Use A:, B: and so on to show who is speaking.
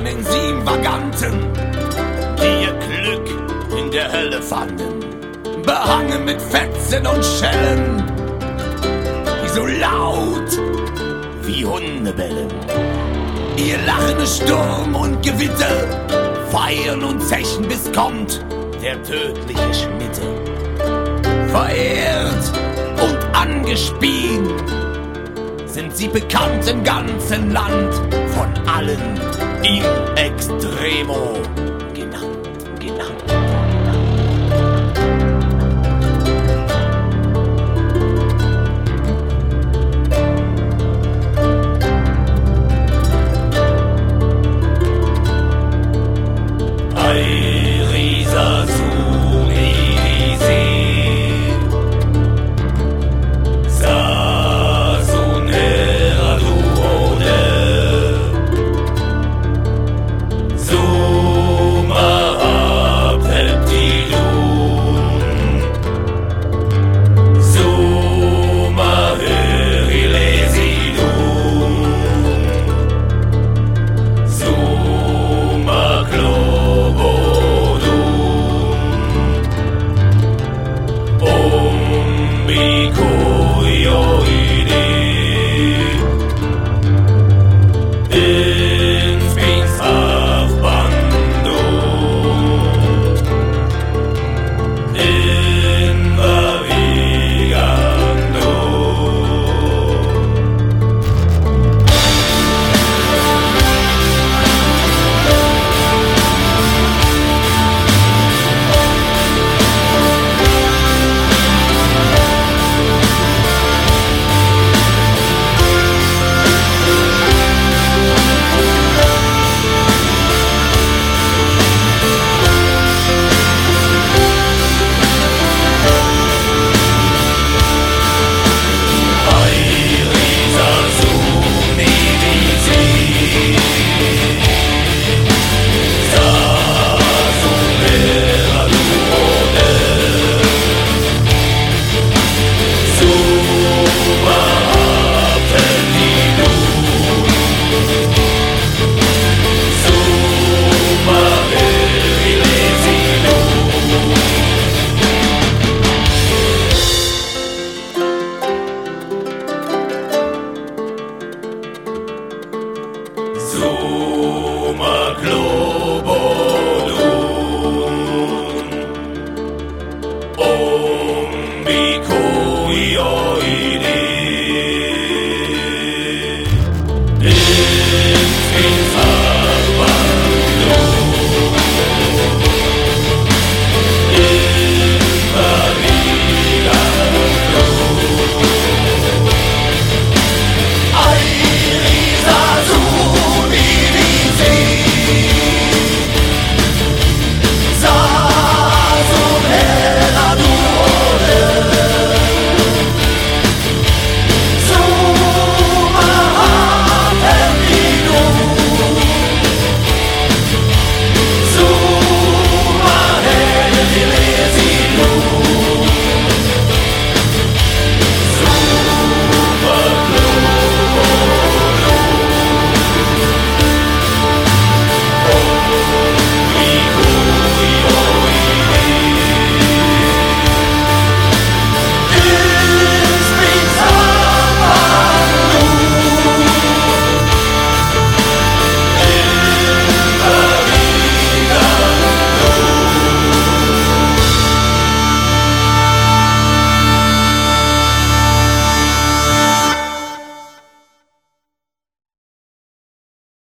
A: von den 7 Vaganten, die ihr Glück in der Hölle fanden. Behangen mit Fetzen und Schellen, die so laut wie Hunde bellen. Ihr Lachen ist Sturm und Gewitter, feiern und zechen, bis kommt der tödliche Schnitte. Verehrt und angespien sind sie bekannt im ganzen Land, von allen in extremo genannt. Summa